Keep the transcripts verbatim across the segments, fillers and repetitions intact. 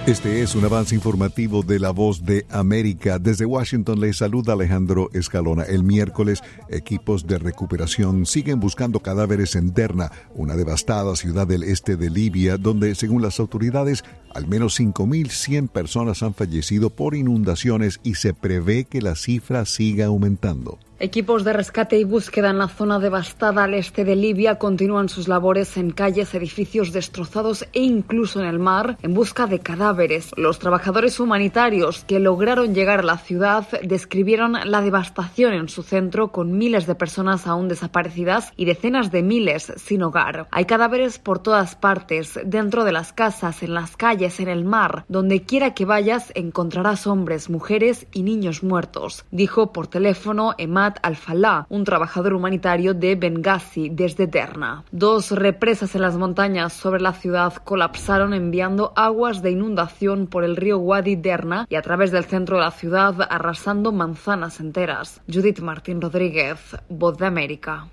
Este es un avance informativo de La Voz de América. Desde Washington les saluda Alejandro Escalona. El miércoles, equipos de recuperación siguen buscando cadáveres en Derna, una devastada ciudad del este de Libia, donde, según las autoridades, al menos cinco mil cien personas han fallecido por inundaciones y se prevé que la cifra siga aumentando. Equipos de rescate y búsqueda en la zona devastada al este de Libia continúan sus labores en calles, edificios destrozados e incluso en el mar en busca de cadáveres. Los trabajadores humanitarios que lograron llegar a la ciudad describieron la devastación en su centro, con miles de personas aún desaparecidas y decenas de miles sin hogar. Hay cadáveres por todas partes, dentro de las casas, en las calles, en el mar. Donde quiera que vayas encontrarás hombres, mujeres y niños muertos, dijo por teléfono Emad Al-Falah, un trabajador humanitario de Benghazi desde Derna. Dos represas en las montañas sobre la ciudad colapsaron, enviando aguas de inundación por el río Wadi Derna y a través del centro de la ciudad, arrasando manzanas enteras. Judith Martín Rodríguez, Voz de América.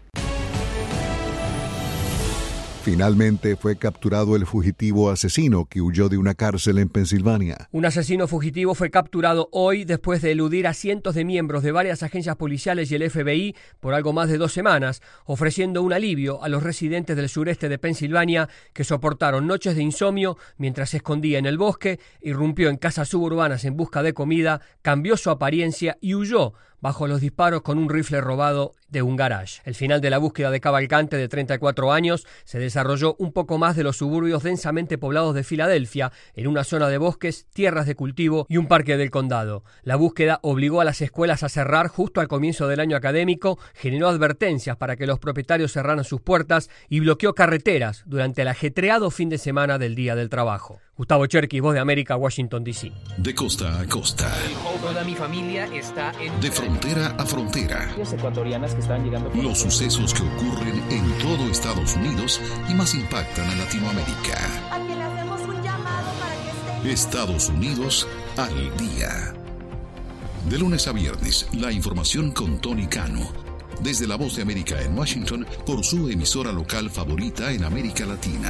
Finalmente fue capturado el fugitivo asesino que huyó de una cárcel en Pensilvania. Un asesino fugitivo fue capturado hoy después de eludir a cientos de miembros de varias agencias policiales y el F B I por algo más de dos semanas, ofreciendo un alivio a los residentes del sureste de Pensilvania que soportaron noches de insomnio mientras se escondía en el bosque, irrumpió en casas suburbanas en busca de comida, cambió su apariencia y huyó bajo los disparos con un rifle robado de un garage. El final de la búsqueda de Cavalcante, de treinta y cuatro años, se desarrolló un poco más de los suburbios densamente poblados de Filadelfia, en una zona de bosques, tierras de cultivo y un parque del condado. La búsqueda obligó a las escuelas a cerrar justo al comienzo del año académico, generó advertencias para que los propietarios cerraran sus puertas y bloqueó carreteras durante el ajetreado fin de semana del Día del Trabajo. Gustavo Cherkis, Voz de América, Washington, D C. De costa a costa. Toda mi familia está en... De frontera a frontera. Ecuatorianas que están llegando... Los sucesos que ocurren en todo Estados Unidos y más impactan a Latinoamérica. Aquí le hacemos un llamado para que esté... Estados Unidos al día. De lunes a viernes, la información con Tony Cano. Desde La Voz de América en Washington, por su emisora local favorita en América Latina.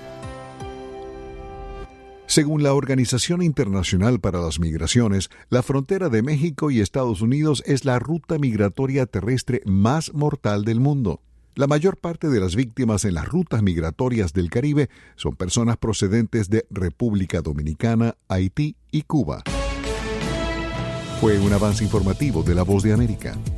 Según la Organización Internacional para las Migraciones, la frontera de México y Estados Unidos es la ruta migratoria terrestre más mortal del mundo. La mayor parte de las víctimas en las rutas migratorias del Caribe son personas procedentes de República Dominicana, Haití y Cuba. Fue un avance informativo de La Voz de América.